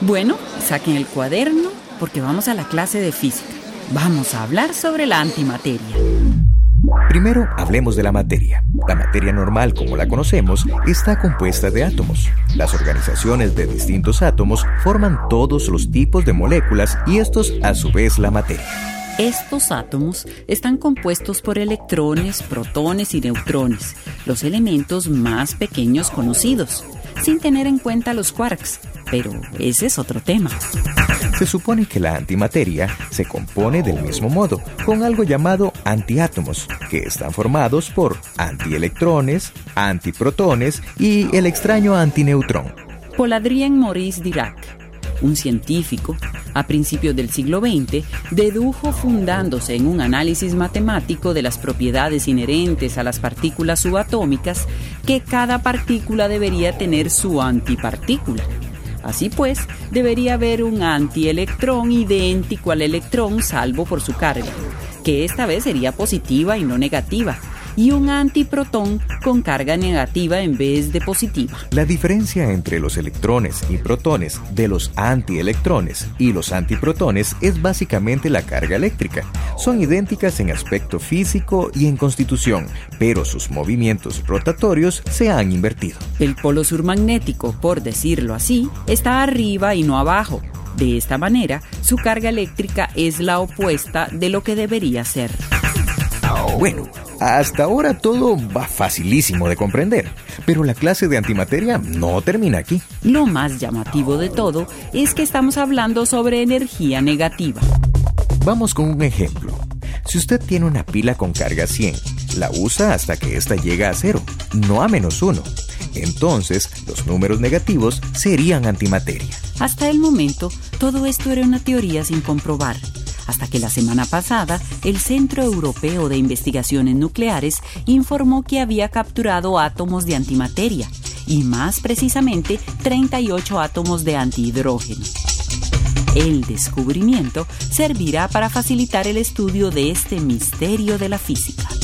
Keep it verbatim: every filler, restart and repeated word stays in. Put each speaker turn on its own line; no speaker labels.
Bueno, saquen el cuaderno porque vamos a la clase de física. Vamos a hablar sobre la antimateria.
Primero, hablemos de la materia. La materia normal, como la conocemos, está compuesta de átomos. Las organizaciones de distintos átomos forman todos los tipos de moléculas y estos, a su vez, la materia.
Estos átomos están compuestos por electrones, protones y neutrones, los elementos más pequeños conocidos, sin tener en cuenta los quarks, pero ese es otro tema.
Se supone que la antimateria se compone del mismo modo, con algo llamado antiátomos, que están formados por antielectrones, antiprotones y el extraño antineutrón.
Paul Adrien Maurice Dirac, un científico, a principios del siglo veinte, dedujo, fundándose en un análisis matemático de las propiedades inherentes a las partículas subatómicas, que cada partícula debería tener su antipartícula. Así pues, debería haber un antielectrón idéntico al electrón salvo por su carga, que esta vez sería positiva y no negativa, y un antiprotón con carga negativa en vez de positiva.
La diferencia entre los electrones y protones de los antielectrones y los antiprotones es básicamente la carga eléctrica. Son idénticas en aspecto físico y en constitución, pero sus movimientos rotatorios se han invertido.
El polo sur magnético, por decirlo así, está arriba y no abajo. De esta manera, su carga eléctrica es la opuesta de lo que debería ser.
Bueno, hasta ahora todo va facilísimo de comprender, pero la clase de antimateria no termina aquí.
Lo más llamativo de todo es que estamos hablando sobre energía negativa.
Vamos con un ejemplo. Si usted tiene una pila con carga cien, la usa hasta que ésta llega a cero, no a menos uno. Entonces, los números negativos serían antimateria.
Hasta el momento, todo esto era una teoría sin comprobar. Hasta que la semana pasada, el Centro Europeo de Investigaciones Nucleares informó que había capturado átomos de antimateria, y más precisamente treinta y ocho átomos de antihidrógeno. El descubrimiento servirá para facilitar el estudio de este misterio de la física.